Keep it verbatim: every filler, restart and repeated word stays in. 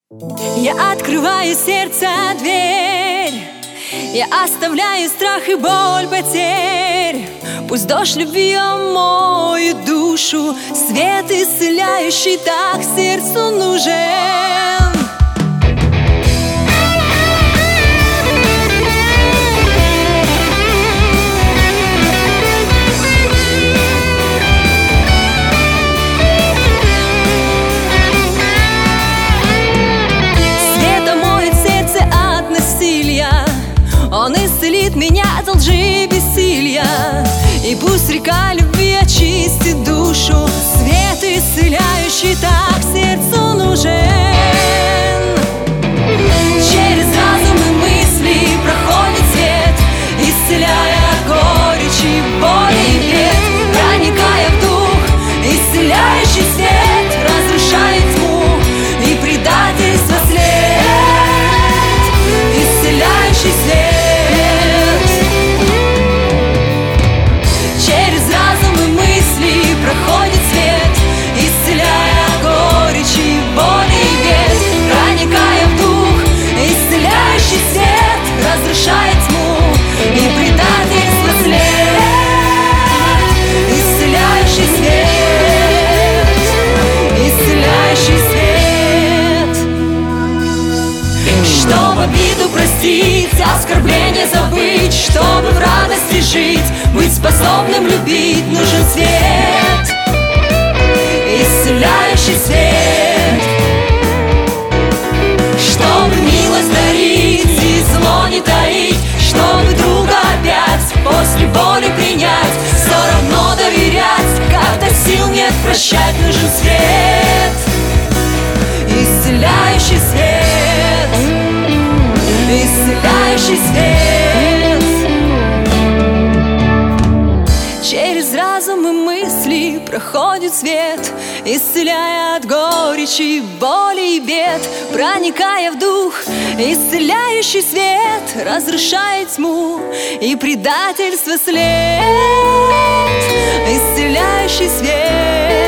Я открываю сердце дверь, я оставляю страх и боль потерь. Пусть дождь любви омоет душу, свет исцеляющий так сердцу нужен. Он исцелит меня от лжи и бессилья, и пусть река любви очистит душу, свет исцеляющий так сердцу нужен. Через разум и мысли проходит свет, исцеляя от горечи, боли и бед, проникая в дух, исцеляющий свет разрушает тьму и предательство след, исцеляющий свет. Разрушает тьму и предательство след, исцеляющий свет, исцеляющий свет. Чтобы обиду простить, оскорбление забыть, чтобы в радости жить, быть способным любить, нужен свет, исцеляющий свет. Чтобы милость дарить и зло не таить, чтобы друга опять после боли принять, все равно доверять, когда сил нет прощать, нужен свет, исцеляющий свет, исцеляющий свет. Через разум и мысли проходит свет, исцеляя от горечи, боли и бед, проникая в дух, исцеляющий свет разрушает тьму и предательство след, исцеляющий свет.